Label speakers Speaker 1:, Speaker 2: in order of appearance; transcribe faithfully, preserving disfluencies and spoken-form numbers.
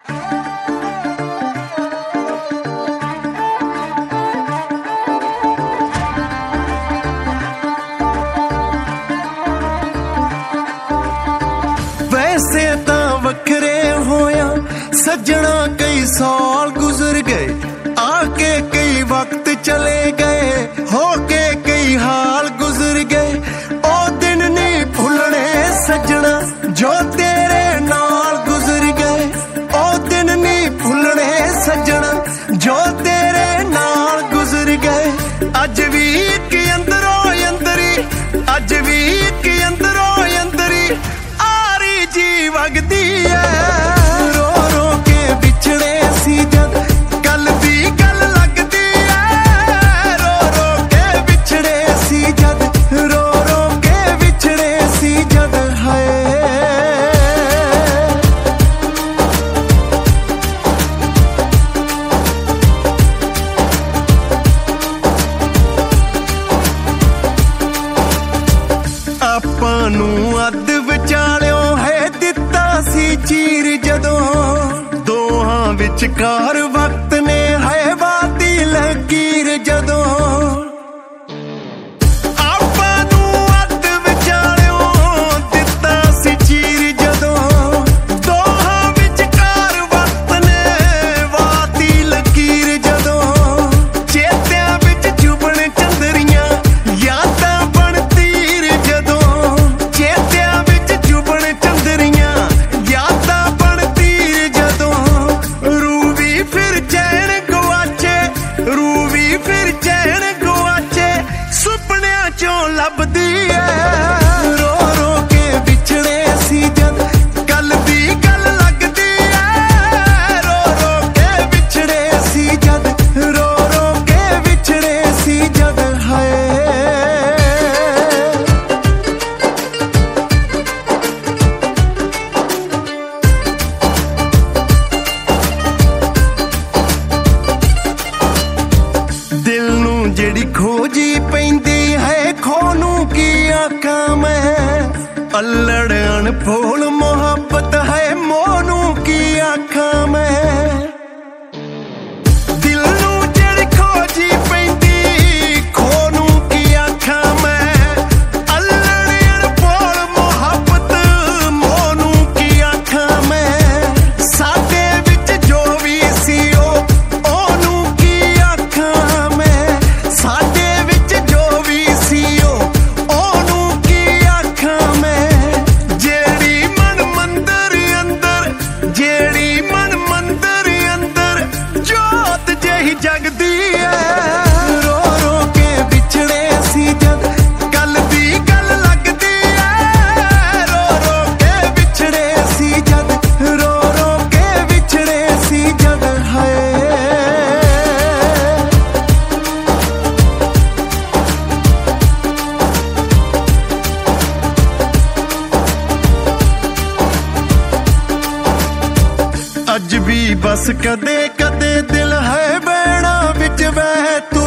Speaker 1: वैसे तां वखरे होया सजना कई साल गुजर गए, आके कई वक्त चले गए, होके कई हाल गुजर गए। ओ दिन नहीं भुलने सजना जो तेरे नाल गुजर गए, ओ दिन नहीं भुलने सजना जो तेरे नाल गुजर गए। अज भी एक अंदरों अंदरी, अज भी एक अंदरों अंदरी आरी जी वगदी है। रो रो के बिछड़े सी जद कल भी गल लगदी है, रो रो के बिछड़े सी जद, रो रो के बिछड़े सी जद है। ਆਪਾਂ ਨੂੰ ਅੱਧ ਵਿਚਾਲਿਓ ਹੈ ਦਿੱਤਾ ਸੀ ਚੀਰ ਜਦੋਂ, ਦੋਹਾਂ ਵਿਚਕਾਰ ਵਕਤ ਨੇ ਹੈ ਵਾਤੀ ਲਕੀਰ ਜਦੋਂ। ਆਪਾਂ ਨੂੰ ਅੱਧ ਵਿਚਾਲਿਓ ਦਿੱਤਾ ਸੀ ਚੀਰ ਜਦੋਂ, ਦੋਹਾਂ ਵਿਚਕਾਰ ਵਕਤ ਨੇ ਵਾਤੀ ਲਕੀਰ ਜਦੋਂ। ਚੇਤਿਆਂ ਵਿੱਚ ਚੁਭਣ ਚੰਦਰੀਆਂ ਯਾਦਾਂ ਬਣ ਤੀਰ ਜਦੋਂ, ਚੇਤਿਆਂ ਵਿੱਚ ਚੁਭਣ ਚੰਦਰੀਆਂ ਯਾਦਾਂ ਬਣ ਤੀਰ ਜਦੋਂ। ਰੂ ਵੀ ਫਿਰ ਚੈਨ ਗਵਾਚੇ, ਰੂ ਵੀ ਫਿਰ ਚੈਨ ਗਵਾਚੇ, ਸੁਪਨਿਆਂ ਚੋਂ ਲੱਭਦੀ ਐ। ਰੋ ਰੋ ਕੇ ਵਿਛੜੇ ਸੀ ਜਦ ਕੱਲ ਦੀ ਗੱਲ ਲੱਗਦੀ ਐ, ਰੋ ਰੋ ਕੇ ਵਿਛੜੇ ਸੀ ਜਦ, ਰੋ ਰੋ ਕੇ ਵਿਛੜੇ ਸੀ ਜਦ ਹੈ। ਦਿਲ ਨੂੰ ਜਿਹੜੀ ਖੋਜੀ ਪੈਂਦੀ ਹੈ, ਖੋ ਨੂੰ ਕੀ ਆਖਾਂ ਮੈਂ। ਅਲੜ ਅਣਫੋਲ ਮੁਹੱਬਤ ਹੈ, ਮੋਹ ਨੂੰ ਕੀ ਆਖਾਂ ਮੈਂ। ਦਿਲ ਨੂੰ ਜਿਹੜੀ ਖੋਜੀ ਪੈਂਦੀ, ਖੋ ਨੂੰ ਕੀ ਆਖਾਂ ਮੈਂ। ਅਲੜ ਅਣਫੋਲ ਮੁਹੱਬਤ, ਮੋਹ ਨੂੰ ਕੀ ਆਖਾਂ ਮੈਂ। ਸਾਡੇ ਵਿੱਚ ਜੋ ਵੀ ਸੀ ਉਹ, ਉਹਨੂੰ ਕੀ ਆਖਾਂ ਮੈਂ। ਸਾਡੇ ਵਿੱਚ ਜੋ ਵੀ ਸੀ ਉਹ, ਉਹਨੂੰ ਕੀ ਆਖਾਂ ਮੈਂ। ਜਿਹੜੀ ਮਨ ਮੰਦਰ ਅੰਦਰ, ਜਿਹੜੀ ਮਨ ਮੰਦਰ ਅੰਦਰ ਜੋਤ ਜਿਹੀ ਜਗਦੀ ਐ। ਰੋ ਰੋ ਕੇ ਵਿਛੜੇ ਸੀ ਜਦ ਕੱਲ ਦੀ ਗੱਲ ਲੱਗਦੀ ਐ, ਰੋ ਰੋ ਕੇ ਵਿਛੜੇ ਸੀ ਜਦ, ਰੋ ਰੋ ਕੇ ਵਿਛੜੇ ਸੀ ਜਦ ਹੈ। ਅੱਜ ਵੀ ਬਸ ਕਦੇ ਕਦੇ ਦਿਲ ਹੈ ਬਹਿਣਾ ਵਿੱਚ ਵਹਿ ਤੂੰ